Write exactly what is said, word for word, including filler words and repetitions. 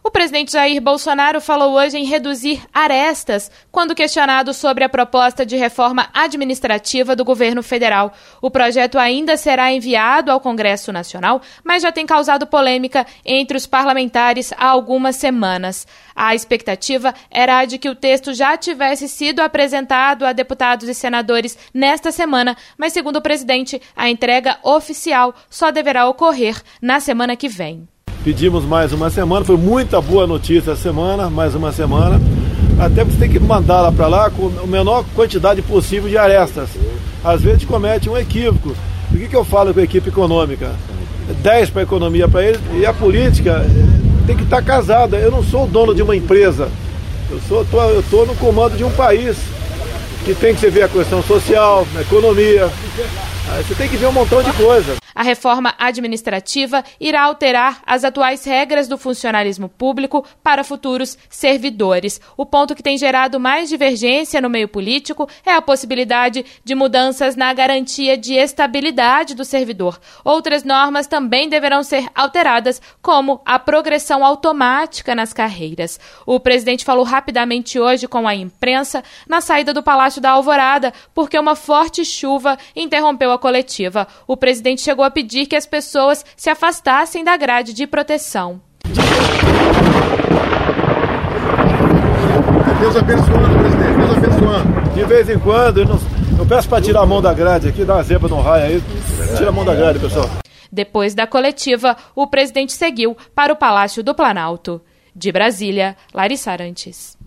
O presidente Jair Bolsonaro falou hoje em reduzir arestas quando questionado sobre a proposta de reforma administrativa do governo federal. O projeto ainda será enviado ao Congresso Nacional, mas já tem causado polêmica entre os parlamentares há algumas semanas. A expectativa era a de que o texto já tivesse sido apresentado a deputados e senadores nesta semana, mas, segundo o presidente, a entrega oficial só deverá ocorrer na semana que vem. Pedimos mais uma semana, foi muita boa notícia essa semana, mais uma semana, até porque você tem que mandar lá para lá com a menor quantidade possível de arestas. Às vezes comete um equívoco. O que, que eu falo com a equipe econômica? dez para a economia para eles, e a política tem que estar casada. Eu não sou o dono de uma empresa, eu sou, tô, eu estou no comando de um país que tem que se ver a questão social, a economia. Aí você tem que ver um montão de coisa. A reforma administrativa irá alterar as atuais regras do funcionalismo público para futuros servidores. O ponto que tem gerado mais divergência no meio político é a possibilidade de mudanças na garantia de estabilidade do servidor. Outras normas também deverão ser alteradas, como a progressão automática nas carreiras. O presidente falou rapidamente hoje com a imprensa na saída do Palácio da Alvorada, porque uma forte chuva interrompeu a coletiva. O presidente chegou a pedir que as pessoas se afastassem da grade de proteção. Deus abençoando, presidente, Deus abençoando. De vez em quando, eu, não, eu peço para tirar a mão da grade aqui, dá uma zebra no raio aí, tira a mão da grade, pessoal. Depois da coletiva, o presidente seguiu para o Palácio do Planalto. De Brasília, Larissa Arantes.